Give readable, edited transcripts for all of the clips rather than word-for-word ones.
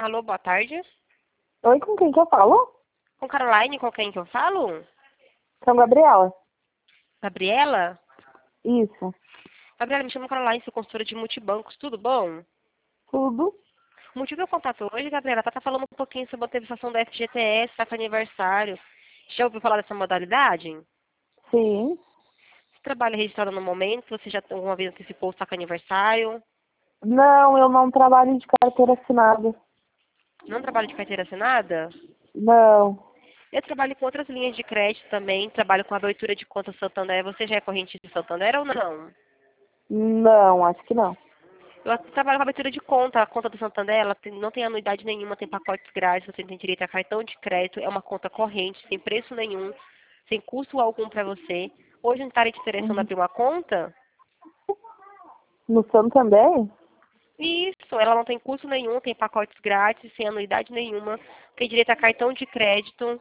Alô, boa tarde. Oi, com quem que eu falo? Com Caroline, com quem que eu falo? São Gabriela. Gabriela? Isso. Gabriela, me chamo Caroline, sou consultora de multibancos, tudo bom? Tudo? O motivo do contato hoje, Gabriela, tá falando um pouquinho sobre a utilização da FGTS, tá com aniversário. Já ouviu falar dessa modalidade? Sim. Você trabalha registrado no momento? Você já alguma vez antecipou o saco aniversário? Não, eu não trabalho de carteira assinada. Não trabalha de carteira assinada? Não. Eu trabalho com outras linhas de crédito também, trabalho com abertura de conta Santander. Você já é corrente de Santander ou não? Não, acho que não. Eu trabalho com abertura de conta. A conta do Santander, não tem anuidade nenhuma, tem pacotes grátis, você tem direito a cartão de crédito, é uma conta corrente, sem preço nenhum, sem custo algum para você. Hoje não estaria te interessando Uhum. abrir uma conta? No Santander? Isso, ela não tem custo nenhum, tem pacotes grátis, sem anuidade nenhuma, tem direito a cartão de crédito.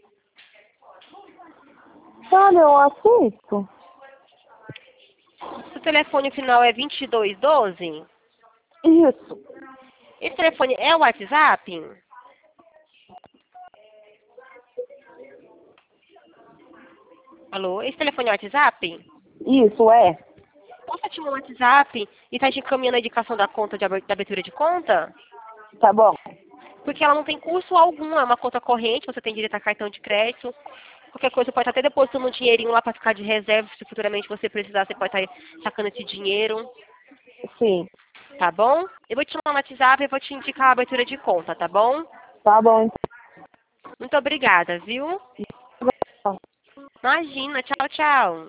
Olha, eu assisto. Seu telefone final é 2212? Isso. Esse telefone é o WhatsApp? Alô? Esse telefone é o WhatsApp? Isso, é. Posso ativar o WhatsApp e tá te encaminhando a indicação da conta da abertura de conta? Tá bom. Porque ela não tem custo algum, é uma conta corrente, você tem direito a cartão de crédito. Qualquer coisa, você pode estar até depositando um dinheirinho lá para ficar de reserva, se futuramente você precisar, você pode estar sacando esse dinheiro, Sim. tá bom? Eu vou te chamar no WhatsApp e vou te indicar a abertura de conta, tá bom? Tá bom, Muito obrigada, viu? então. Imagina, tchau, tchau.